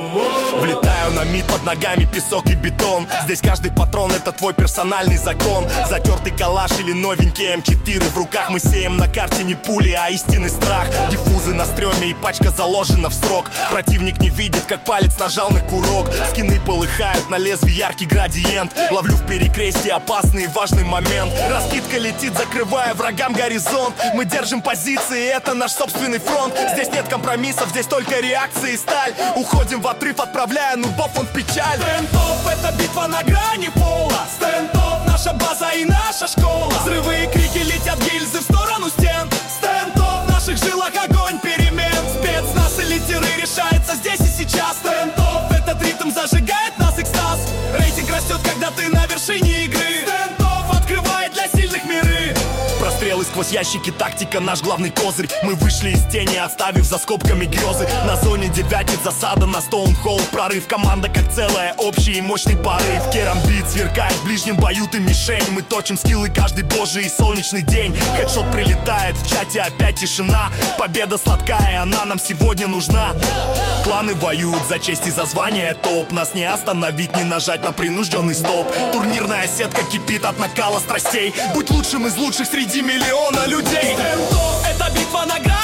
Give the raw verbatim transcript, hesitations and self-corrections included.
Влетаю на мид, под ногами песок и бетон. Здесь каждый патрон — это твой персональный закон. Затертый калаш или новенький эм четыре в руках. Мы сеем на карте не пули, а истинный страх. Диффузы на стреме и пачка заложена в срок. Противник не видит, как палец нажал на курок. Скины полыхают, на лезвии яркий градиент. Ловлю в перекрестии опасный и важный момент. Раскидка летит, закрывая врагам горизонт. Мы держим позиции, это наш собственный фронт. Здесь нет компромиссов, здесь только реакции и сталь. Уходим в отрыв, отправляя нубов он в печаль. Стенд-офф — это битва на грани пола. Стенд-офф — наша база и наша школа. Взрывы и крики, летят гильзы в сторону стен. Стенд-офф — в наших жилах огонь перемен. Спецназ или тиры решается здесь и сейчас. Стенд-офф — этот ритм зажигает нас экстаз. Рейтинг растет, когда ты на вершине игры. Стенд-офф открывает для сильных миры. Прострелы сквозь ящики, тактика наш главный козырь. Мы вышли из тени, оставив за скобками грезы. На зоне девятит засада, на Стоунхолл прорыв. Команда как целая, общий и мощный порыв. Керамбит сверкает в ближнем бою, ты мишень. Мы точим скиллы каждый божий и солнечный день. Хедшот прилетает, в чате опять тишина. Победа сладкая, она нам сегодня нужна. Кланы воюют за честь и за звание топ. Нас не остановить, не нажать на принужденный стоп. Турнирная сетка кипит от накала страстей. Будь лучшим из лучших среди миллиона людей. Стенд-офф — это битва на грани.